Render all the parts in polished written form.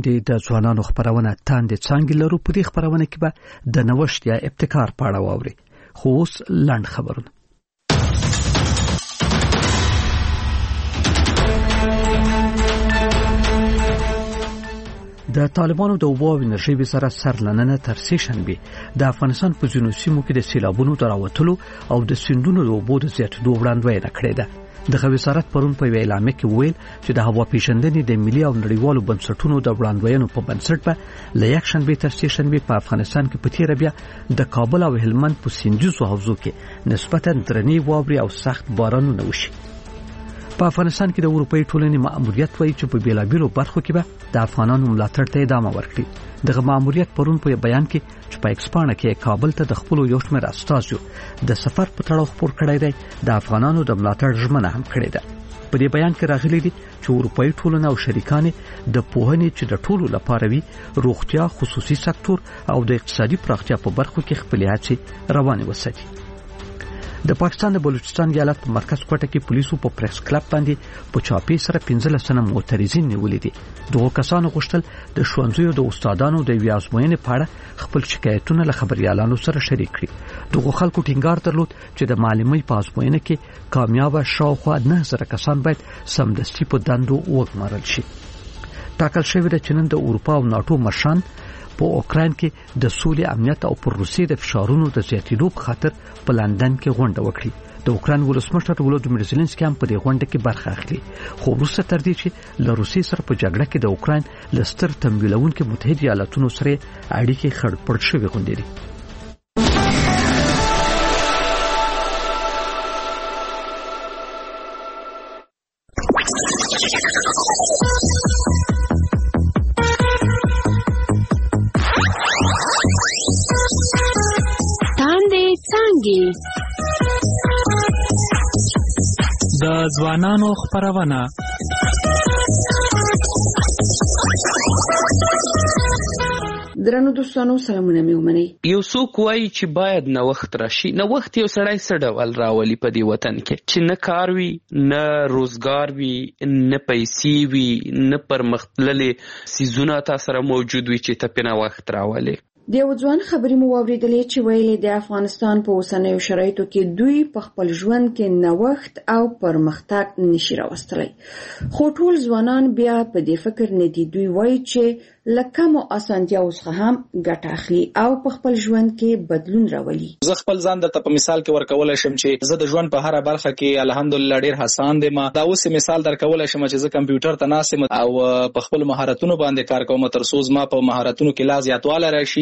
وړاندې د ځوانانو خبرونه تاندې څنګه لرو. په دې خبرونه کې به د نوښت یا ابتکار په اړه واوري. خو اوس لاند خبرونه. د طالبانو د اوبو او انرژي وزارت سرلننه تر سیشنبه د افغانستان په ځینو سیمو کې د سیلابونو د راوتلو او د سیندونو د اوبو د زیاتېدو وړاندوینه کړې ده. دغه وزارت پرون په اعلامیه کې ویل چې د هوا پیژندنې د ملي او نړیوالو بنسټونو د وړاندوینو په بنسټ به له یک شنبه تر سه شنبه په افغانستان کې په تیر بیا د کابل او هلمند په سیندیزو حوزو کې نسبتا درنې واوري او سخت بارانونه وشي. په افغانستان کې د اروپאי ټولنې مأموریت وایي چې په بیلابیلو برخو کې به د افغانانو ملاتړ ته ادامه ورکړي. دغه مأموریت پرون په بیان کې چې په ایکسپانه کې کابل ته د خپل یو شمېر استازو د سفر په تړاو خبر کړی دی. د افغانانو د ملاتړ ژمنه هم کړې ده. په دې بیان کې راغلي دي چې اروپאי ټولنه او شریکان د پوهنې چې د ټولو لپاره وي، روغتیا، خصوصي سکتور او د اقتصادي پراختیا په برخو کې خپل هڅې روانې وساتي. د پاکستان د بلوچستان ایالت په مرکز کوټه کې پولیسو په پریس کلب باندې په چاپی سره 15 سنه معترضین نیولې دي. دغه کسانو غوښتل د ښوونځیو د استادانو د ویازموینې په اړه خپل شکایتونه له خبريالانو سره شریک کړي. دغه خلکو ټینګار درلود چې د معلمۍ په ازموینه کې کامیاب شاوخوا 9000 کسان باید سمدستي په دندو وګمارل شي. ټاکل شوی د چین د اروپا او ناتو مشران په اوکراین کې د سولې، امنیت او پر روسیې د فشارونو د زیاتېدو په خاطر په لندن کې غونډه وکړي. د اوکراین ولسمشر ولودیمیر زيلنسکي هم په دې غونډه کې برخه اخلي. خو وروسته تر دې چې له روسیې سره په جګړه کې د اوکراین لستر تمویلونکو متحده ایالاتونو سره اړیکې خړپړ شوې غونډې دي. د ځوانانو خبرونه. درنو دوستانو سلامونه مې ومنئ. یو څوک وایي چې باید نوښت راشي. نوښت یو سړی څه ډول راولي په دې وطن کې چې نه کار وي، نه روزګار وي، نه پیسې وي، نه پرمختللي سیزونه تاسو سره موجود وي چې ته په نوښت راولي. د یو ځوان خبرې مو واورېدلې چې ویلي د افغانستان په اوسنیو شرایطو کې دوی په خپل ژوند کې نوښت او پرمختګ نشي راوستلی. خو ټول ځوانان بیا په دې فکر نه دي. دوی وایي چې له کمو اسانتیاوو څخه هم ګټه اخلي او په خپل ژوند کې بدلون راولي. زه خپل ځان درته په مثال کې ورکولای شم چې زه د ژوند په هره برخه کې الحمدلله ډیر حسان دم. دا اوس مثال درکولای شم چې زه کمپیوټر ته ناسم او په خپل مهارتونو باندې کار کوم تر څو ما په مهارتونو کې لا زیاتواله راشي.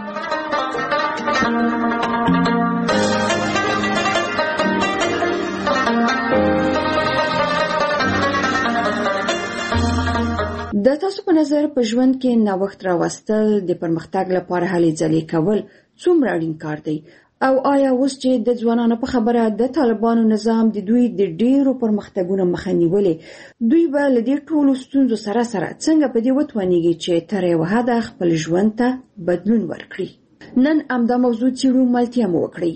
د تاسو په نظر په ژوند کې نوښت راوستل د پرمختګ لپاره هلې ځلې کول څومره اړین کار دی؟ او آیا اوس چې د ځوانانو په خبره د طالبانو نظام د دوی د ډیرو پرمختګونو مخه نیولې، دوی به له دې ټولو ستونزو سره څنګه په دې وتوانیږي چې تر یو حده خپل ژوند ته بدلون ورکړي؟ نن همدا موضوع څیړو، ملتیا مو وکړئ.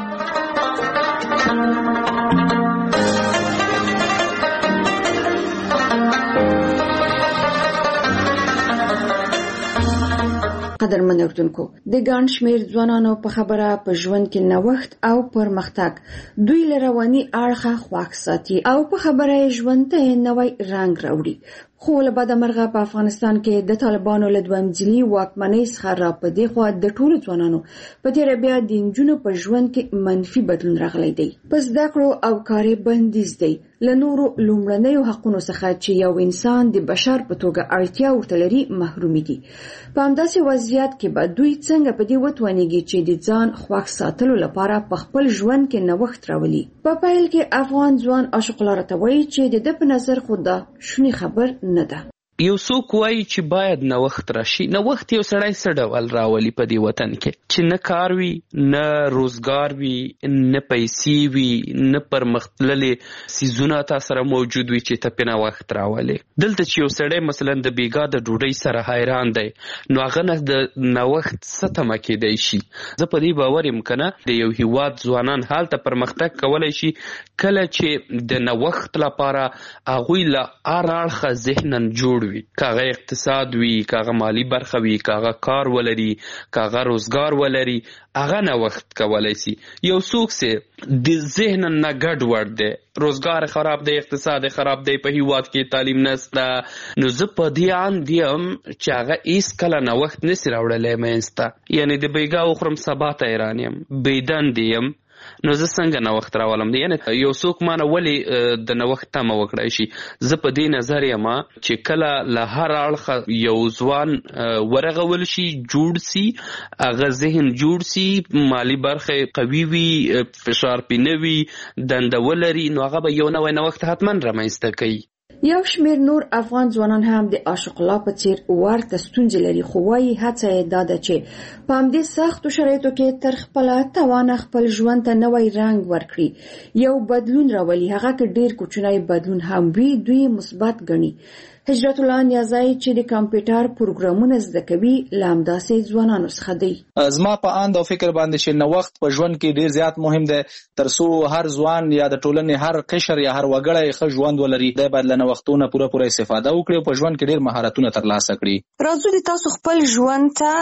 قدرمن اردوونکو، د ګڼ شمېر ځوانانو په خبره په ژوند کې نوښت او پرمختګ دوی له رواني اړخه خواږ ساتي او په خبره ژوند ته نوی رنګ راوړي. خو له بده مرغه په افغانستان کې د طالبانو له دویم ځلي واکمنۍ څخه را پدې خوا د ټولو ځوانانو په تیر بیا د نجونو په ژوند کې منفي بدلون راغلی دی. پس زده کړو او کاري بندیز دی. له نورو لومړنیو حقونو څخه چې یو انسان د بشر په توګه اړتیا ورته لري محرومي دي. په همداسې وضعیت کې به دوی څنګه په دې وتوانیږي چې د ځان خوښ ساتلو لپاره په خپل ژوند کې نوښت راولي؟ په پیل کې افغان ځوان عاشق لاره ته وایي چې د ده په نظر خو دا شونې خبر نه ده. یو څوک وایي چې باید نوښت راشي. نوښت یو سړی څه ډول راولي په دې وطن کې چې نه کار وي، نه روزګار وي، نه پیسې وي، نه پرمختللي سیزونه تاسو سره موجود وي چې ته په نوښت راولي. دلته چې یو سړی مثلا د بیګا د ډوډۍ سره حیران دی، نو هغه نه د نوښت څه تمه کېدی شي. زه په دې باور یم کنه د یو هیواد ځوانان هلته پرمختګ کولای شي کله چې د نوښت لپاره هغوی له هر اړخه ذهناً جوړ وي، کاغه اقتصاد وي، کاغه مالی برخه وي، کاغه کار ولري، کاغه روزګار ولري، هغه نوښت کولای شي. یو څوک چې د ذهن نه ګډ وډ دی، روزګار خراب دی، اقتصاد خراب دی، په هیواد کې تعلیم نشته، نو زه په دې اند یم چې هغه هیڅ کله نوښت نشي راوړلی منځته. یعنې د بیګا وخورم سبا ته حیران یم، بېدندې یم، نو زه څنګه نوښت راولم؟ یعنې یو څوک مانه ولې د نوښت تمه وکړای شي؟ زه په دې نظر یم چې کله له هر اړخه یو ځوان ورغول شي، جوړ سي، هغه ذهن جوړ سي، مالی برخه قوي وي، فشار پې نه وي، دنده ولري، نو هغه به یو نوی نوښت حتما رامنځته کوي. یو شمېر نور افغان ځوانان هم د عاشق الله په څیر ورته ستونزې لري، خو وايي هڅه یې دا ده چې په همدې سختو شرایطو کې تر خپله توانه خپل ژوند ته نوی رنګ ورکړي، یو بدلون راولي. هغه که ډیر کوچنی بدلون هم وي، دوی مثبت ګڼي. هجرت الله نیازی چې د کمپیوټر پروګرامونه زده کوي له همداسې ځوانانو څخه دی. زما په اند او فکر باندې چې نوښت په ژوند کې ډیر زیات مهم دی، ترڅو هر ځوان یا د ټولنې هر قشر یا هر وګړی ښه ژوند ولري. دی باید له نوښتونو پوره استفاده وکړي او په ژوند کې ډیر مهارتونه ترلاسه کړي. راځو د تاسو خپل ژوند ته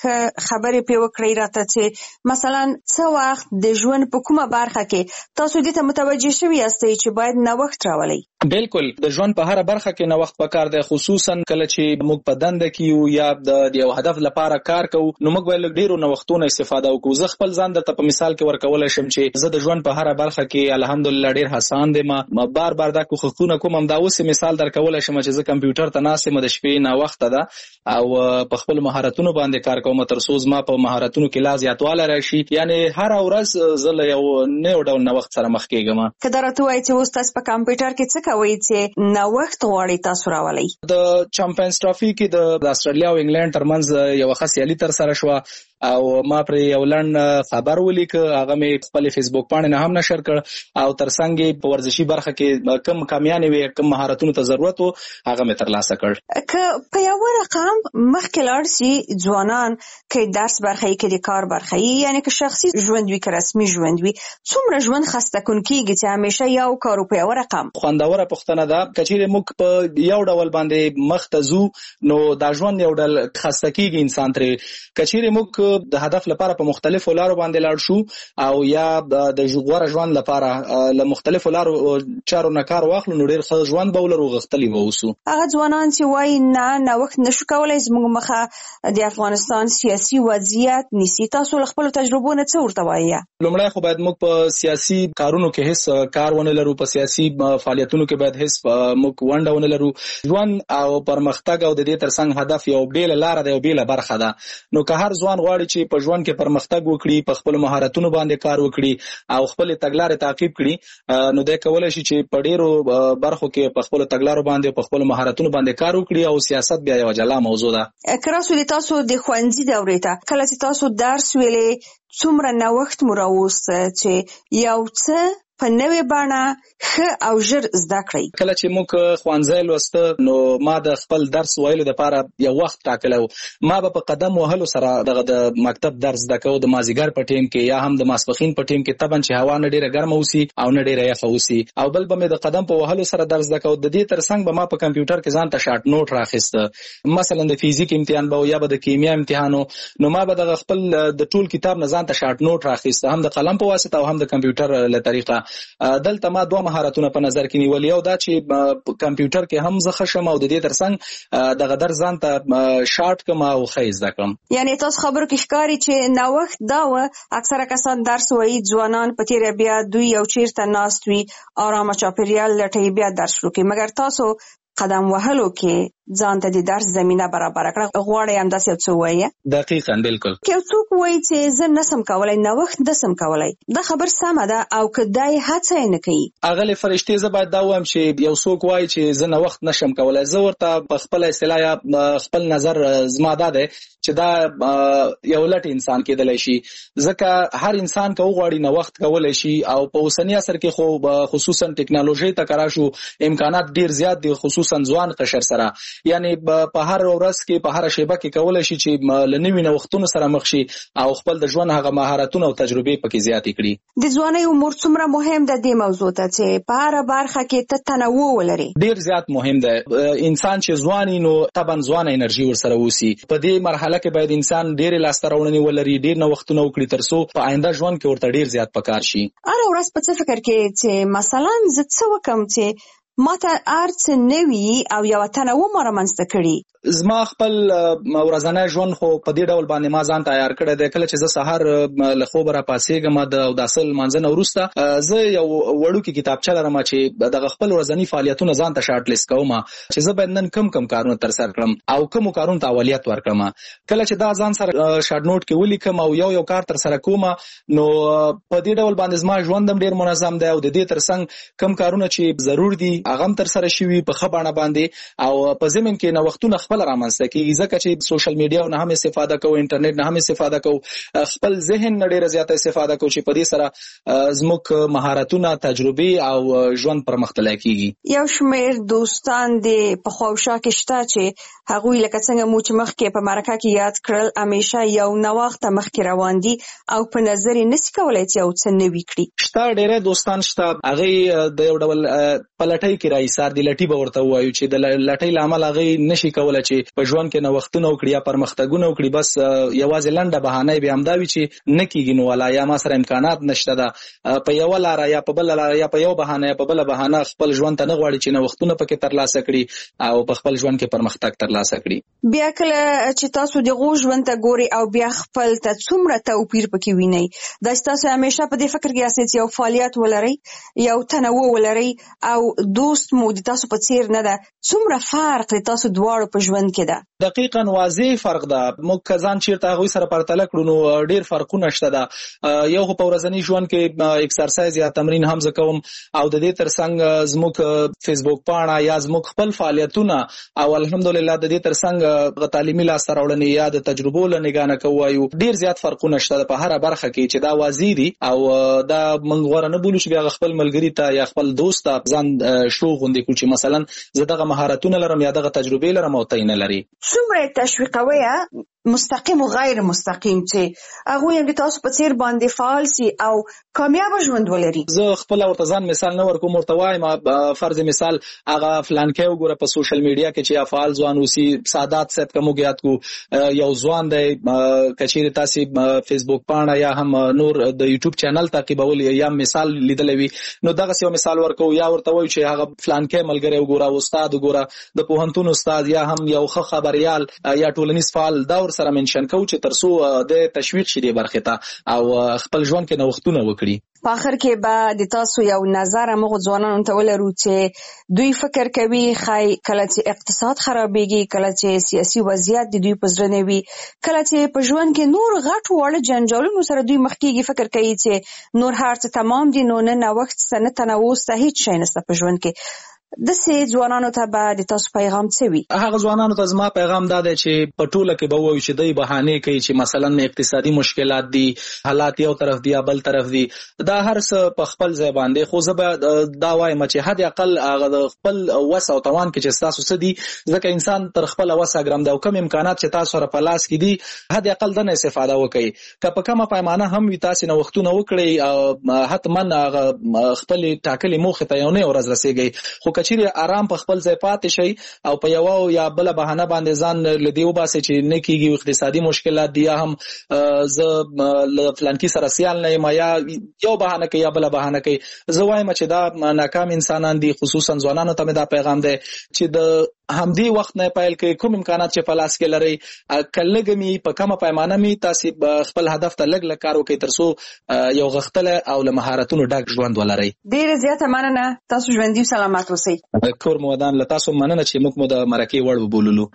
خبرې پې وکړئ راته چې مثلا څه وخت د ژوند په کومه برخه کې تاسو دې ته متوجه شوي یاستئ چې باید نوښت راولئ؟ بالکل، د ژوند په هر برخه کې نوښت پکار دی، خصوصا کله چې موږ په دنده کې یو یا د یو هدف لپاره کار کوو، نو موږ باید ډیرو نوښتونو استفاده وکړو. زه خپل ځان درته په مثال کې ورکولی شم چې زه د ژوند په هر برخه کې الحمدلله ډیر هڅاند یم، بار دا کوښښونه کوم. همدا اوس مثال درکولی شم چې زه کمپیوټر ته ناست یم، د شپې ناوخته ده او په خپل مهارتونو باندې کار کوم، تر څو زما په مهارتونو کې لا زیاتوالی راشي. یعنې هر ورځ زه له یو نوي ډول نوښت سره مخ کېږم. که دا راته ووایي چې اوس تاسو په کمپیوټر کې څه کوئ چې نوښت غواړئ تاسو راولئ؟ د چمپیونز ټرافي کې د استرالیا او انګلند ترمنځ یو ښه سیالي ترسره شوه او ما پر یو لنډ خبر ولیکه، هغه مې خپل فیسبوک پاڼې نه هم نشر کړ او ترڅنګ په ورزشي برخه کې کوم کامیانې وي، کوم مهارتونو ته ضرورت و، هغه مې ترلاسه کړ. که په یو رقم مخکې لاړ شي ځوانان، که درس برخه یې، که د کار برخه یې، یعنی که شخصي ژوند وي که رسمي ژوند وي، څومره ژوند خسته کوونکېږي چې همیشه یو کار په یو رقم؟ خوندوره پوښتنه ده. که چیرې موږ په یو ډول باندې مخ ته ځو نو دا ژوند یو ډول خسته کېږي انسان ترې. که چیرې موږ د هدف لپاره په مختلفو لارو باندې لاړ شو او یا د غوره ژوند لپاره له مختلفو لارو چارو نه کار واخلو، نو ډېر ښه ژوند به ولرو، غښتلي به اوسو. هغه ځوانان چې وایي نه نوښت نشو کولی، زموږ مخه د افغانستان سیاسي وضعیت نیسي، تاسو له خپلو تجربو نه څه ورته وایي؟ لومړی خو باید موږ په سیاسي کارونو کې هیڅ کار ونه لرو، په سیاسي فعالیتونو کې باید هیڅ موږ ونډه ونه لرو. ژوند او پرمختګ او د دې ترڅنګ هدف یو بیله لاره ده، یو بیله برخه ده. نو که هر ځوان غواړي چې په ژوند کې پرمختګ وکړي، په خپل مهارتونو باندې کار وکړي او خپل تګلارې تعقیب کړي، نو دی کولی شي چې په ډیرو برخو کې په خپل تګلارو باندې، په خپل مهارتونو باندې کار وکړي او سیاست بیا یو جلا موضوع ده. که راسو د تاسو د ښوونځي دورې ته کله چې تاسو درس ویلې، څومره نوښت مو راوسته چې یو څه په نوې بڼه ښه او ژر زده کړئ؟ کله چې موږ ښوونځی لوسته نو ما د خپل درس ویلو دپاره یو وخت ټاکلی و. ما به په قدم وهلو سره دغه د مکتب درس زده کوو، د مازدیګر په ټیم کې یا هم د ماسپښین په ټیم کې، طبعا چې هوا نه ډېره ګرمه اوسي او نه ډېره یخه اوسي. او بل به مې د قدم په وهلو سره درس زده کوو. د دې ترڅنګ به ما په کمپیوټر کې ځان ته شارټ نوټ راخیسته، مثلا د فیزیک امتحان به یا به د کیمیا امتحان، نو ما به دغه خپل د ټول کتاب نه ځان ته شارټ نوټ راخیسته، هم د قلم په واسطه او هم د کمپیوټر له طریقه. دلته ما دوه مهارتونه په نظر کې نیولي، یو دا چې کمپیوټر کې هم زه ښه شم او د دې ترڅنګ دغه درس ځان ته شارټ کړم او ښه زده کړم. یعنی تاسو خبرو کې ښکاري چې نوښت دا و اکثره کسان درس وایي، ځوانان په تیره بیا دوی یو چیرته ناست وي، آرامه چاپېریال لټوي، بیا درس شروع کوي، مګر تاسو قدم وهلو کې ځان ته د درس زمینه برابر کړه، غواړئ همداسې یو څه ووایه؟ دقیقاً، بالکل. که یو څوک وایي چې زه نسم کولی، نوښت نسم کولی، دا خبر سمه ده، او که دا یې هڅه یې نه کوي؟ اغلې فرشتې زه باید دا ووایم چې یو څوک وایي چې زه نوښت نشم کولی، زه ورته په خپله اصطلاح یا خپل نظر زما دا دی چې دا یو لټ انسان کېدلی شي، ځکه هر انسان که وغواړي نوښت کولی شي. او په اوسني عصر کې خو خصوصا ټکنالوژۍ ته کار شو، امکانات ډېر زیات دي، خصوصا خصوصا ځوان قشر سره، یعنی په هر ورځ کې په هر شیبه کې کولای شي چې لنوي نوښتونو سره مخ شي او خپل د ژوند هغه مهارتونه او تجربې پکې زیاتې کړي. د ځوانۍ عمر څومره مهم ده د موضوع ته چې په هر برخه کې تنوع ولري؟ ډیر زیات مهم ده. انسان چې ځواني نو طبعا ځوان انرژي ورسره وسی. په دې مرحله کې باید انسان ډیر لاسته راوړنې ولري، ډیر نوښتونه وکړي ترڅو په آینده ژوند کې ورته ډیر زیات پکار شي. هر ورځ په څه فکر کې چې مثلا زه څه وکم چې ماته ارڅ نوي او یو تنوع رامنځته کړي. زما خپل ورځنی ژوند خو په دې ډول باندې ما ځان تیار کړی دی. کله چې زه سهار له خوبه راپاسېږم د اوداسه لمانځنه وروسته زه یو وړوکی کتابچه لرم چې دغه خپل ورځنی فعالیتونه ځان ته شارټ لیست کوم چې زه باید نن کم کارونه ترسره کړم او کوم کارونه ته اولویت ورکړم. کله چې دا ځان سره شارټ نوٹ کې ولیکم او یو کار ترسره کوم نو په دې ډول باندې زما ژوند هم ډیر منظم دی او د دې ترڅنګ کوم کارونه چې ضرور دي هغه هم ترسره شوي په ښه بڼه باندې او په ضمن کې نوښتونه خپل رامنځته کیږي. ځکه چې سوشل میډیا نه هم استفاده کوو، انټرنیټ نه هم استفاده کوو، خپل ذهن نه ډیره زیاته استفاده کوو چې په دې سره زموږ مهارتونه، تجربې او ژوند پرمختللی کیږي. یو شمېر دوستان د په خواوشا کې شته چې هغوی لکه څنګه مو چې مخکې په مرکه کې یاد کړل همیشه یو نوښت مخکې روان دي او په نظر یې نشي کولی چې یو څه نوي کړي. شته ډیره دوستان شته هغه د یو ډول په لټۍ کې راایسار دي. لټي به ورته وایو چې د لټۍ له امله هغه نشي کولی چې په ژوند کې نوښتونه وکړي یا پرمختګونه وکړي. بس یوازې لنډه بهانه به همدا وي چې نه کیږي نو والا یا ما سره امکانات نشته ده په یو لار یا په بل لار یا په یو بهانه یا په بل بهانه خپل ژوند ته نه غواړي چې نوښتونه پکې ترلاسه کړي او په خپل ژوند کې پرمختګ ترلاسه کړي. بیا کله چې تاسو دغه ژوند ته ګوري او بیا خپل ته څومره توپیر پکې وینئ، دا تاسو همیشه په دې فکر کې یاست چې یو فعالیت ولرئ، یو تنوع ولرئ او دوست مو د تاسو په څیر نه ده، څومره فرق دی تاسو دواړو په ژوند کې ده؟ دقیقاً واضح فرق ده. موږ ځان چیرته هغوی سره پرتله کړو نو ډیر فرقونه شته ده. یو خو په ورځني ژوند کې اکسرسایز یا تمرین هم زه کوم او د دې ترڅنګ زموږ فیسبوک پاڼه یا زموږ خپل فعالیتونه او الحمدلله د دې ترڅنګ تعلیمي لاسته راوړنې یا د تجربو له نگاه نه کوو. ډیر زیات فرقونه شته په هر برخه کې چې دا واضح دي او دا موږ غوړه نه بولو چې بیا خپل ملګری ته یا خپل دوست ته ځان شو غوندې کړو چې مثلا زه دغه مهارتونه لرم یا دغه تجربې لرم او ته نه لري. څومره تشویقوي مستقیم او غیر مستقیم چې هغه هم د تاسو په څیر باندې فعال سي او کامیاب ژوند ولري؟ زه خپل ورته ځان مثال نه ورکوم، ورته وایم فرض مثال هغه فلان کې وګوره په سوشل میډیا کې چې افعال ځوان اوسي سادات صاحب کوم یاد کو یو ځوان دی کچېره تاسو فیسبوک پاڼه یا هم نور د یوټیوب چینل تعقیبول یا مثال لیدلوي نو دغه یو مثال ورکو یا ورته وایو چې هغه فلان کې ملګری وګوره استاد وګوره د پوهنتون استاد یا هم یو ښه خبريال یا ټولنیز فعال دا ور سره منشن کو چې ترسو د تشویق شې د برخه ته او خپل ژوند کې نوښتونه وکړي. په اخر کې به د تاسو یو نظر موږ ځوانانو ته ولرو چې دوی فکر کوي خای کله چې اقتصاد خرابېږي، کله چې سیاسي وضعیت د دوی په زړه نه وي، کله چې په ژوند کې نور غټ وړ جنجالونو سره دوی مخ کېږي، فکر کوي چې نور هر څه تمام دي نو نه وخت سره تنوع هیڅ شي نشته په ژوند کې. د سې ځوانانو ته به د تاسو پیغام څه وي؟ هغه ځوانانو ته زما پیغام دا دی چې په ټوله کې به وایي چې دوی بهانه کوي چې مثلا اقتصادي مشکلات دي، حالات یو طرف دي یا بل طرف دي، دا هر څه په خپل ځای باندې خو زه به دا وایم چې حد اقل هغه خپل وس او توان کې چې تاسو څه دي ځکه انسان تر خپل وس ګرام دا کوم امکانات چې تاسو سره په لاس کې دي حد اقل د نه استفاده وکړي. که په کومه پیمانه هم وي تاسو نو وختونه وکړي حتما خپل ټاکلي موخه ته یو نه ورځ رسیږي، خو کچېره آرام په خپل ځای پاتې شي او په یو یا بل بهانه باندې ځان لدی وباسي چې نه کیږي اقتصادي مشکلات دي یا هم ز فلانکی سره سیال نه ما یا یو بهانه کوي یا بل بهانه کوي. زه وایم چې دا ناکام انسانان دي، خصوصا ځوانانو ته دا پیغام دی چې د همدې وخت نه پایل کوي کوم امکانات چې په لاس کې لري کلهګمی په کومه پیمانه می تاسو خپل هدف ته لګ لګ کار وکړئ ترڅو یو غختله او له مهارتونو ډک ژوند ولرئ. ډیره زیاته مننه، تاسو ژوندۍ سلامت اوسئ. کور مودان له تاسو مننه چې موږ مو د مرکې وړ وبوللو.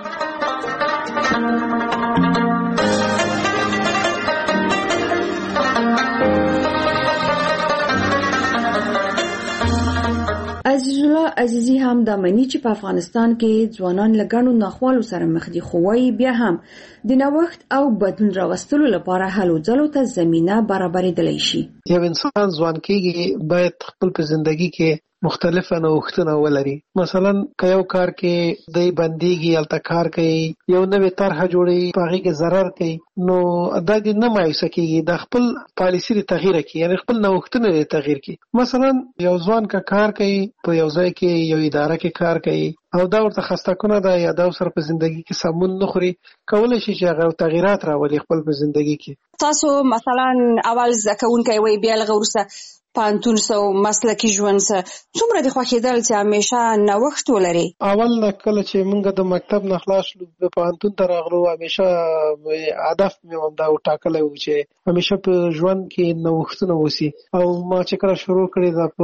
عزیز الله عزیزی هم د منی چې په افغانستان کې ځوانان لګانو ناخوالو سره مخ دي، خو وايي بیا هم د نوښت او بدلون راوستلو لپاره هلو ځلو ته زمينه برابرېدلی شي. یو انسان ځوان کېږي باید خپل په ژوندۍ کې مختلفه نوښتونه ولري. مثلا که یو کار کې دی بنديږي الته کار کوي، یو نوې طرح جوړي په هغه کې ضرر کوي، نو دا دې نه مایوسه کیږي، د خپل پالیسي د تغییر کوي، یعنی خپل نوښتونه د تغییر کوي. مثلا یو ځوان کا کار کوي په یو ځای کې یو اداره کې کار کوي او دا ورته خسته کنه ده یا دا سره په ژوندۍ کې سمون نه خوري، کولای شي چې هغه تغیرات راولي خپل په ژوندۍ کې. تاسو مثلا اول ځکهونکي وي بیا لږ وروسته پانتون سو مسلکی ژوند سره څومره د خوښیدل چې همیشه نوښت ولري؟ اول کله چې موږ د مکتب نه خلاص شو په پانتون ته راغلو، همیشه هدف مې هم دا وټاکلی و چې همیشه په ژوند کې نوښتونه وسي. او ما چې کله شروع کړې ده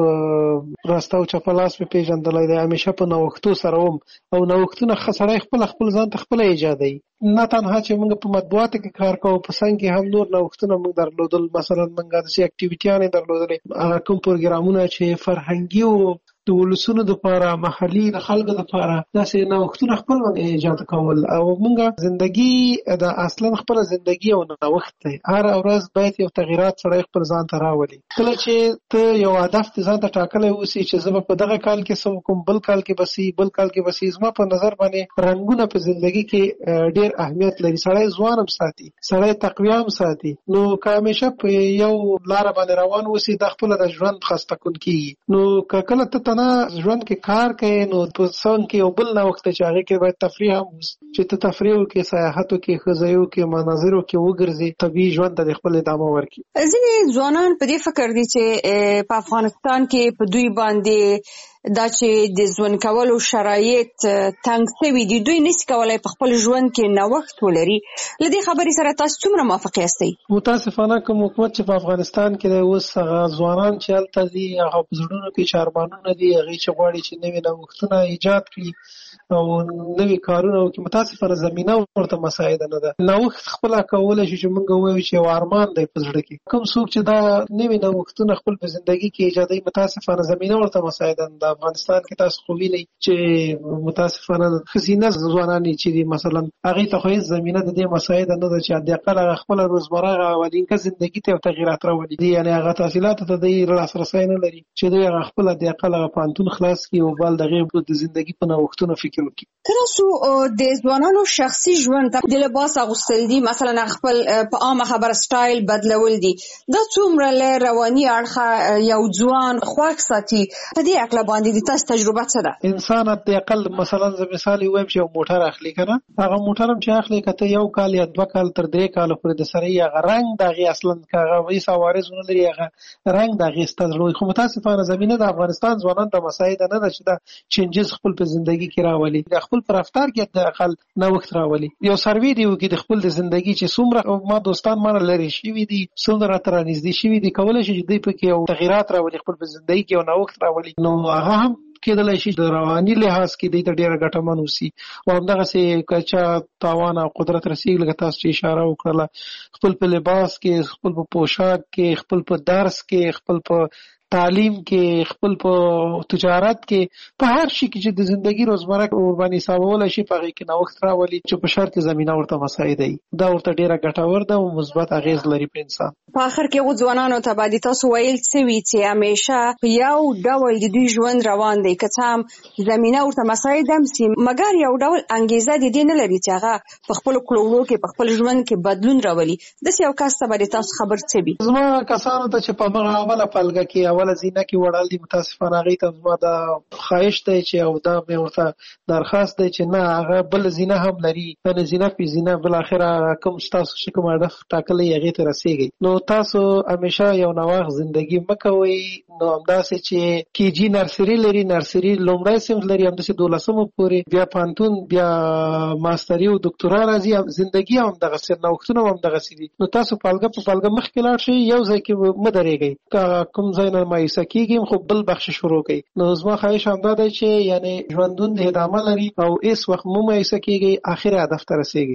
په راسته او چپلاس مې پېژندلی دی، همیشه په نوښتو سره وم او نوښتونه سړی خپل ځان ته خپله ایجادوي. نه تنها چې موږ په مطبوعاتو کې کار کوو، په څنګ کې هم نور نوښتونه موږ درلودل. مثلا موږ داسې اکټیویټیانې درلودلې، هغه کوم پروګرامونه چې فرهنګي او د ولسونو لپاره، محلي د خلکو لپاره داسې نوښتونه خپل ایجاد کول. او موږ زندگی د اصلا خپل زندگی او نوښت دی، هر ورځ باید یو تغیرات سره خپل ځان ته راولي. کله چې ته یو هدف ځان ته ټاکلی اوسي چې زه په دغه کال کې څه وکړم، بل کال کې بسي، بل کال کې بسي، زما په نظر باندې رنګونه په زندگی کې ډیر اهمیت لري. سړی ځوان هم ساتي، سړی تقویه هم ساتي. نو که همیشه په یو لار باندې روان اوسي د خپل د ژوند خسته کون کیږي. نو که کله ته نه ژوند کې کار کوي، نو په څنګ کې یو بل نوښت چې هغه کې باید تفریح هم چې ته تفریح وکړې، سیاحت وکړې، ښځې وکړې، مناظرو کې وګرځې، طبیعي ژوند ته خپل ادامه ورکړي. ځینې ځوانان په دې فکر دي چې په افغانستان کې په دوی باندې دا چې د ژوند کولو شرایط تنګ شوي دي، دوی نشي کولای په خپل ژوند کې نوښت ولري. له دې خبرې سره تاسو څومره موافق یاستئ؟ متاسفانه کوم حکومت چې په افغانستان کې دی اوس هغه ځوانان چې هلته دي هغه په زړونو کې چاربانونه دي، هغوی چې غواړي چې نوي نوښتونه ایجاد کړي او نوي کارونه وکړي. متاسفانه زمینه ورته مساعده نه ده. نوښت خپله کولی شي چې موږ ووایو چې یو ارمان دی په زړه کې. کوم څوک چې دا نوي نوښتونه خپل په زندگی کې ایجادوي، متاسفانه زمینه ورته مساعده نه ده. افغانستان کې تاسو خو وینئ چې متاسفانه ښځینه ځوانان چې دي مثلا هغوی ته خو هېڅ زمینه د دې مساعده نه ده چې حداقل هغه خپله روزمره اولینکه زندگی ته یو تغیرات راولي. یعنې هغه تحصیلاتو ته دوی لاسرسی نه لري چې دوی هغه خپل حداقل هغه پوهنتون خلاص کړي او بل د هغې د زندگی په نوښتونو فکر وکړي. تاسو د ځوانانو شخصي ژوند ته د لباس اغوستل دي، مثلا خپل په عامه خبره سټایل بدلول دي، دا څومره له رواني اړخه یو ځوان خوښ ساتي؟ په دې اړه باندې تاسو تجربه څه ده؟ انسان حداقل مثلا زه مثال وایم چې یو موټر اخلي کنه، هغه موټر هم چې اخلي کته یو کال یا 2 کال تر 3 کال پورې د سره هغه رنگ دغه اصلا هغه وې سوارز نه لري، هغه رنگ دغه ستړي. خو متاسفانه زمينه د افغانستان ځوانان ته مساعده نه ده چې دا چینجز خپل په ژوندۍ کې راولي، د خپل پر رفتار کې د اقل نوښت راولي. یو سروې دی کې د خپل د ژوندۍ چې څومره ما دوستان مانه لري شي وي دي څومره تر نږدې شي وي دي کولای شي چې دوی په کې یو تغیرات راولي، خپل په ژوندۍ کې یو نوښت راولي. نو هغه هم کېدلای شي د رواني لحاظ کې دوی ته ډېره ګټمن وسي او همدغسې که چا توان او قدرت رسېږي لکه تاسو چې اشاره وکړله، خپل په لباس کې، خپل په پوشاک کې، خپل په درس کې، خپل په تعلیم کې، خپل په تجارت کې، په هر شي کې چې د زندگی روزمره باندې حسابولی شي په هغې کې نوښت راولي چې په شرط زمینه ورته مساعده وي. دا ورته ډېره ګټور ده او مثبت اغېز لري په انسان. په آخر کې هغو ځوانانو ته باندې تاسو ویل څه وي چې همیشه په یو ډول د دوی ژوند روان دی، که څه هم زمینه ورته مساعده هم سي، مګر یو ډول انګیزه د دې نه لري چې هغه په خپلو کړو کې په خپل ژوند کې بدلون راولي. داسې یو کس ته باندې تاسو خبر څه وي؟ زما کسانو ته چې په هغه اوله پلګه کې اوله زینه کې وړل دي، متاسفانه هغوی ته زما دا خواهش دی چې او دا مې ورته درخواست دی چې نه هغه بل زینه هم لري، یعنې زینه پې زینه بالاخره کوم ستاسو چې کوم هدف ټاکلی هغې ته رسېږئ. نو تاسو همیشه یو نوښت زندگی مه کوئ. نو همداسې چې کېجي نرسري لري، نرسري لومړی صنف لري، همداسې 12مو پورې، بیا پوهنتون، بیا ماستري او دکتورا راځي، زندگی هم همدغسې نوښتونه هم همدغسې دي. نو تاسو پالګه په پالګه مخکې لاړ شئ، یو ځای کې مه درېږئ، که کوم ځای نه مایوسه کېږي خو بل بخش شروع کوي. نو زما خواهش همدا دی چې یعنې ژوندون د ادامه لري او هېڅ وخت مه مایوسه کېږئ، آخر هدف ته رسېږئ.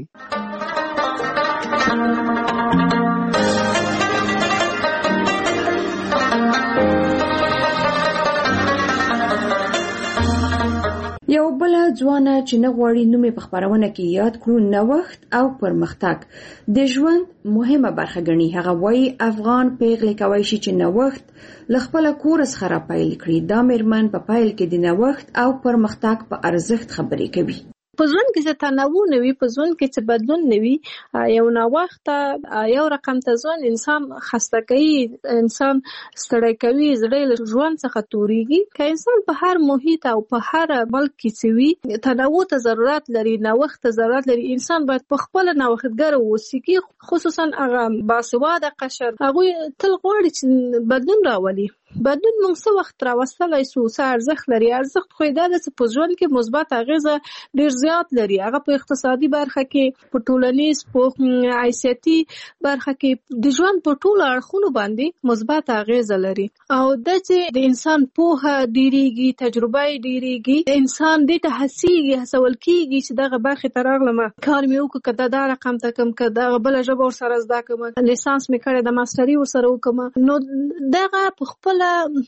یو بل ځوانه چې نه غواړي نوم په خبرونه کې یاد کړو نوښت او پرمختګ د ژوند مهمه برخه ګڼي. هغه وایي افغان پیغلې کوي چې نوښت له خپل کور څخه پیل کړي. دا میرمن په پیل کې د نوښت او پرمختګ په ارزښت خبرې کوي. په ژوند کې چې تنوع نه وي، په ژوند کې چې بدلون نه وي، یو ناوخته یو رقم ته ځوان انسان خسته کوي، انسان ستړی کوي، زړه له ژوند څخه توريږي. که انسان په هر محیط او په هر ملک کې چې وي تنوع ته ضرورت لري، نوښت ته ضرورت لري. انسان باید په خپل نوښتګر اوسي، خصوصا هغه باسواده قشر. هغه تل غواړي چې بدلون راولي. بدلون موږ څه وخت راوستلای سو، څه ارزښت لري. ارزښت خو دا چې په ژوند کې مثبت اغیزه ډیر زیات لري. هغه په اقتصادي برخه کې، په ټولنیز، په حیثیتي برخه کې، د ژوند په ټولو اړخونو باندې مثبت اغیزه لري. او د چې د انسان پوهه ډیریږي، تجربه ډیریږي، انسان دې ته هڅول کیږي چې دغه برخه ته راغلم کار مې وکړ، کدا دا رقم ته کم، کدا بل ژبه ور سره زده کوم، لیسانس مې کړی، د ماستري ور سره وکم. نو دغه په خپل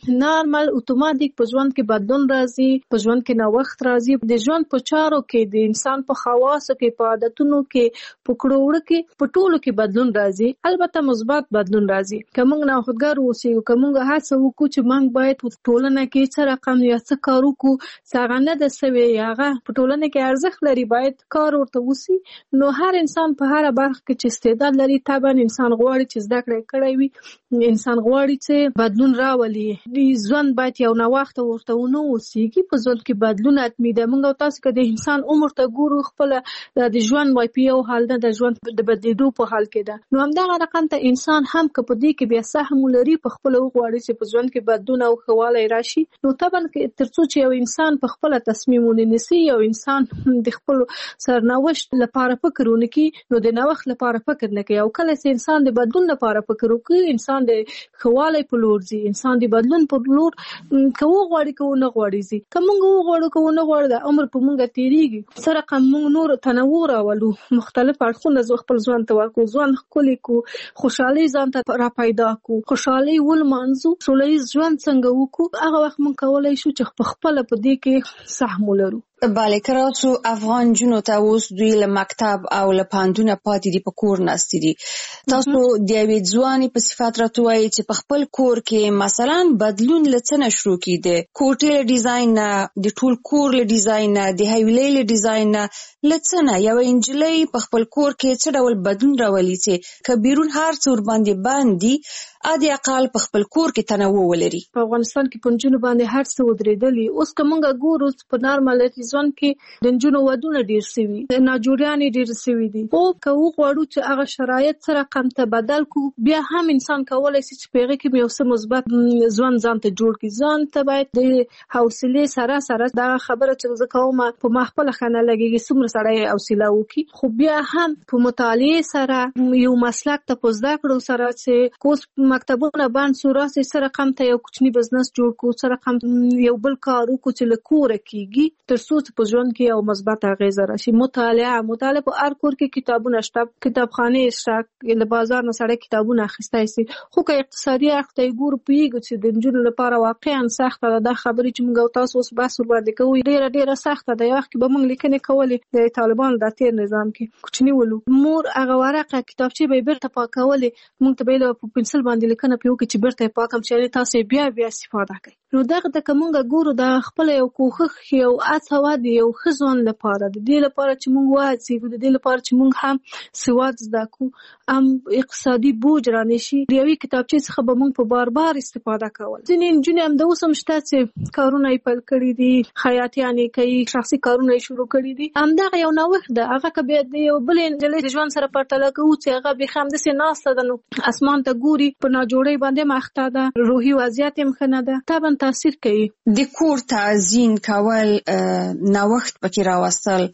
نارمل اتوماتیک په ژوند کې بدلون راځي، په ژوند کې نوښت راځي. د ژوند په چارو کې، د انسان په خواصو کې، په عادتونو کې، په کړو کې، په ټولو کې بدلون راځي. البته مثبت بدلون راځي. که موږ نوښتګر اوسو، که موږ هڅه وکړو چې موږ باید په ټولنه کې څه رقم یا څه کار وکړو، څنګه نه د سوي هغه په ټولنه کې ارزښت لري، باید کار ورته وسی. نو هر انسان په هر برخه کې چې استعداد لري، طبعا انسان غواړي چې زده کړه کړی وي، انسان غواړي چې بدلون راولي. د ژوند باید یو نوښت ورته ونه اوسېږي. په ژوند کې بدلون اتمی ده. موږ تاسو که د انسان عمر ته ګورو، خپل د ژوند وای په یو حال نه، د ژوند د بدلیدو په حال کې ده. نو همدغه رقم ته انسان هم که په دې کې بیا سهم لري، په خپل وغواړي چې په ژوند کې بدلون او ښه والی راشي. نو طبعا ترڅو چې یو انسان په خپل تصمیم ونیسي، یو انسان د خپل سرنوشت لپاره فکر ونکړي، نو د نوښت لپاره فکر نه کوي. او کله چې انسان د بدلون لپاره فکر وکړي، انسان د ښه والی په لور ځي، انسان د بدلون په لور که وغواړي که ونه غواړي ځي. که موږ وغواړو که ونه غواړو، د عمر په موږ تیریږي. سره که موږ نور تنوع راولو، مختلف اړخونه خپل ژوند ته ورکړو، ژوند ښکلی کړو، خوشحالي ځان ته را پیدا کړو، خوشحالي ولمانځو، سوله ییز ژوند څنګه وکړو، هغه وخت موږ کولی شو چې په خپله په دې کې سهم ولرو. بله کراسو افغان جنو ته اوس دوی له مکتب او له پوهنتونه پاتې دي، په کور ناستې دي. تاسو د یوې ځوانې په صفت راته وایئ چې په خپل کور کې مثلا بدلون له څه نه شروع کېده؟ کوټې له ډیزاین نه، د ټول کور له ډیزاین نه، د حویلۍ له ډیزاین نه، له څه نه یوه نجلۍ په خپل کور کې څه ډول بدلون راولي چې که بیرون هر څه ورباندې بند دي، ادي اقل په خپل کور کې تنوع ولري؟ په افغانستان کې په نجونو باندې هر څه ودرېدلي. اوس که موږ ګورو په نارمل ژوند کې د نجونو ودونه ډېر سوي، ناجوړیانې ډېرې سوي دي. خو که وغواړو چې هغه شرایط څه رقم ته بدل کړو، بیا هم انسان کولی شي چې په هغې کې یو څه مثبت ژوند ځان ته جوړ کړي. ځان ته باید د حوصلې سره سره دغه خبره چې زه کوم په ما خپله ښه نه لګېږي، څومره سړی حوصله وکړي. خو بیا هم په مطالعې سره، یو مسلک ته په زده کړو سره، چې اوس مکتبونه بند سو، راسې څه رقم ته یو کوچني بزنس جوړ کړو، څه رقم یو بل کار وکړو چې له کوره کېږي، تر څو چې په ژوند کې یو مثبت اغیزه راشي. مطالعه په هر کور کې کتابونه شته، کتابخانې شته، له بازار نه سړی کتابونه اخیستی سي. خو که اقتصادي اړخ ته یې ګورو، پوهېږو چې د نجونو لپاره واقعا سخته ده. دا خبرې چې موږ او تاسو اوس بحث ورباندې کوو ډېره ډېره سخته ده. یو وخت کې به موږ لیکنې کولې د طالبانو د تېر نظام کې، کوچني ولو، مور هغه ورقه کتابچې به یې بیرته پاکولې، موږ ته به یې په پنسل باندې لیکنه پرې وکړي چې بیرته یې پاکم، چې تاسو یې بیا استفاده کوئ. نو دغه ته که موږ ګورو، د خپله یو کوښښ، یو هڅه وه د یو ښه ژوند لپاره، د دې لپاره چې موږ وهڅېږو، د دې لپاره چې موږ هم سواد زده کړو، هم اقتصادي بوج رانشي. د یوې کتابچې څخه به موږ په بار بار استفاده کول. ځینې نجونې همداوس هم شته چې کارونه یې پیل کړي دي، خیاطیانې کوي، شخصي کارونه یې شروع کړي دي. همدغه یو نوښت ده. هغه که بیا د یو بلې نجلۍ د ژوند سره پرتله کوو چې هغه بیخي همداسې ناسته ده، نو اسمان ته ګوري، په ناجوړۍ باندې مخته ده، روحي وضعیت یې ښه نه ده، طبعا تاثیر کوي. د کور تعزین کول، نوښت پکې راوستل،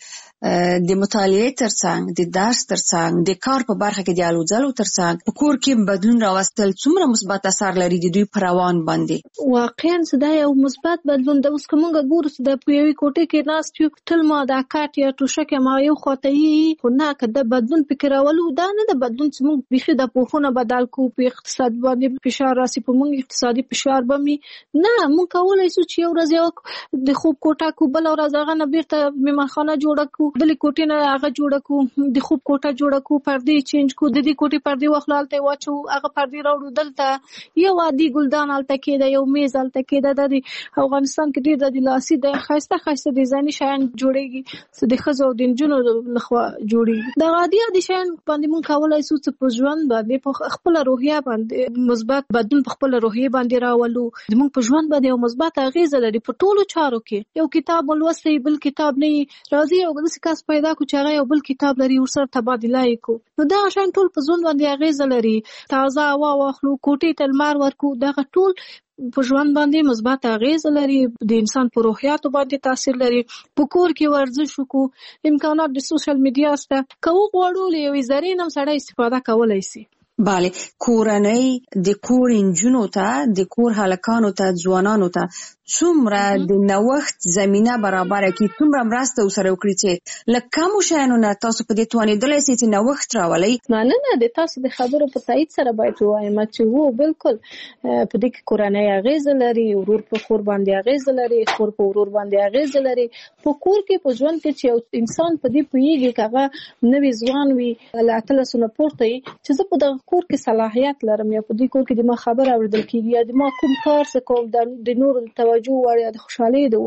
د مطالعې ترڅنګ د درس ترڅنګ د کار په برخه کې د الوځلو ترڅنګ په کور کې بدلون راوستل څومره مثبت اثر لري د دوی پر روان باندې؟ واقعا دا یو مثبت بدلون د اوس کومه ګورو چې د پویوي کوټه کې ناست یو تل ما د کاټ یا توشکه ما یو خاطی خو نه کده بدلون فکر راولو دا نه د بدلون چې موږ بيخي د پوښونه بدل کو په اقتصاد باندې فشار راسي په موږ اقتصادي فشار بمي نه موږ کولای شو چې یو ورځ یو د خوب کوټه کو بل ورځ هغه نه بیرته میمنخانه جوړه کو بل کوټه نه هغه جوړه کو د خوب کوټه جوړه کو پردې چینج کو د دې کوټه پردې وخلالته واچو هغه پردې راوړو دلته یو عادي ګلدان الته کې د یو میز الته کې د افغانستان کې ډیر د لاسي د خاصه ډیزایني شیان جوړيږي چې د خزو د جنونو لخوا جوړيږي د عادي د شیان باندې مونږ کولای شو چې په ژوند باندې په خپل روحیه باندې مثبت بدلون په خپل روحیه باندې راولو مونږ په ژوند باندې یو مثبت اغیزه لري په ټولو چارو کې یو کتاب ولوسي بل کتاب نه راځي او بل څه کس پیدا کو چې هغه یو بل کتاب لري ورسره تبادله کو نو دا شان ټول په ژوند باندې اغیزه لري تازه هوا واخلو کوټې ته لمر ورکو دا ټول په ژوند باندې مثبت اغیز لري د انسان په روحیاتو باندې تاثیر لري په کور کې ورزش وکړو امکانات د سوشل میډیا سره کوو غواړو لوي زرین هم سره استفاده کولای شي بله کورنۍ د کور انجونو ته د کور هلکانو ته ځوانانو ته څومره د نوښت زمينه برابر کړي څومره مرسته وسره وکړي چې لکه کوم شیانو نه تاسو په دې توانیدلای شئ چې نوښت راولئ نه د تاسو د خبرو په تایید سره باید وایم چې وو بالکل په دې کې کورنۍ اغیز لري ورور په خور باندې اغیز لري خور په ورور باندې اغیز لري په کور کې په ژوند کې چې انسان په دې پوهیږي کغه نوې ځوان وي له اتلسو نه پورته چې زه په دغه کور کې صلاحیت لرم یا په دې کور کې د ما خبر اوریدل کیږي یا د ما کوم کار څه کوم د نور توجه وړ د خوشحالي د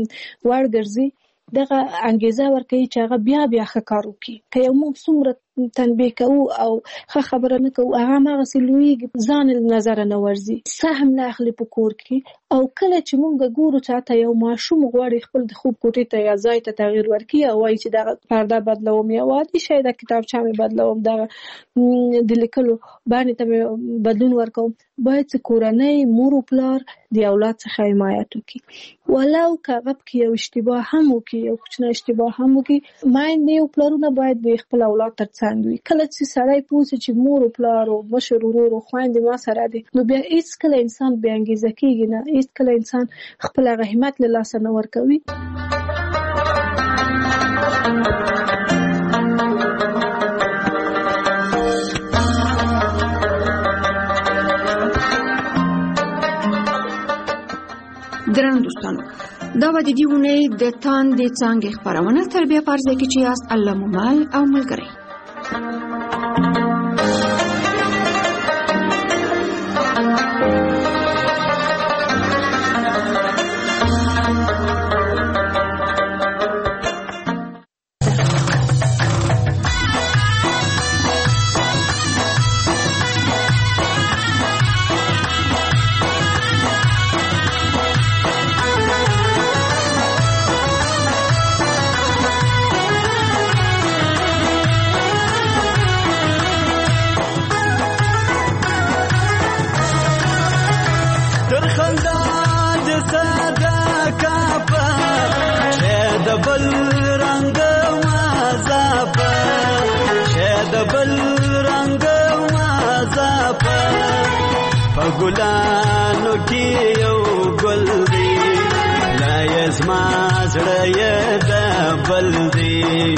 وړ ګرځي دغه انګیزه ورکوي چې هغه بیا ښه کار وکړي که یو موږ څومره تنبیه کوو او ښه خبره نه کوو هغه هماغسې لویږي ځان له نظره نه ورځي سهم نه اخلي په کور کې او کله چې موږ ګورو چې حتی یو ماشوم غواړي خپل د خوب کوټې ته یا ځای ته تغییر ورکړي او وایي چې دغه پرده بدلوم یا عادي شی د کتابچه مې بدلوم دغه د لیکلو باندې ته مې بدلون ورکوم باید چې کورنۍ مور او پلار د اولاد څخه حمایت وکړي ولو که هغه پکې یو اشتباه هم وکړي یو کوچنی اشتباه هم وکړي میندې او پلرونه باید د خپل اولاد تر څنګ وي کله چې سړی پوه شي چې مور او پلار او مشر ورور او خویندې ما سره دي نو بیا هیڅ کله انسان بې انګیزه کېږي نه هیڅ کله انسان خپل هغه همت له لاسه نه ورکوي درنو دوستانو دا به د دې اونۍ د تاندې څانګې خپرونه تر بیا په ځای کې چې یاست الله مو مل او ملګری ګلانو کې یو ګل دی لا یزما زړه یې د بل دی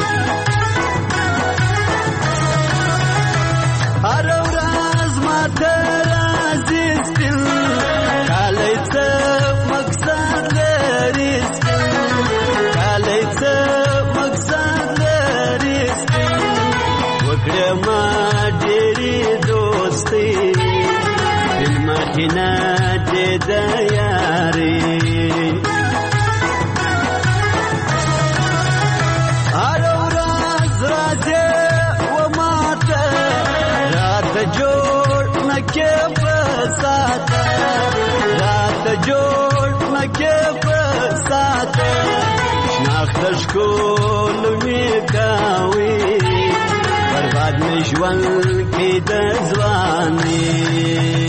هر ورځ ماته راځي سپین کالی څه مقصد لري سپین کالی څه مقصد لري سپین وکړه ما ډېرې دوستي مدینه دې د یاري هر ورځ راځي و ماته راته جوړ نکې په ساته راته جوړ نکې په ساته شناخته ښکول مې کوي برباد مې ژوند کې د ځواني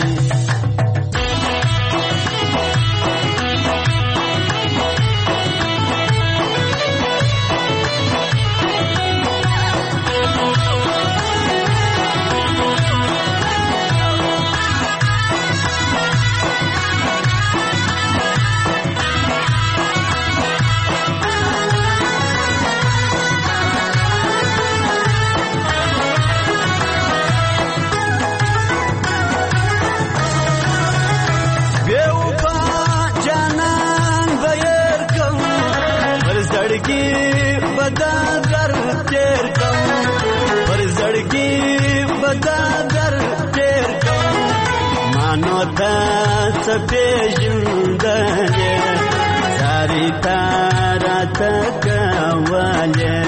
ته پیژندلې زاری تا راته کولې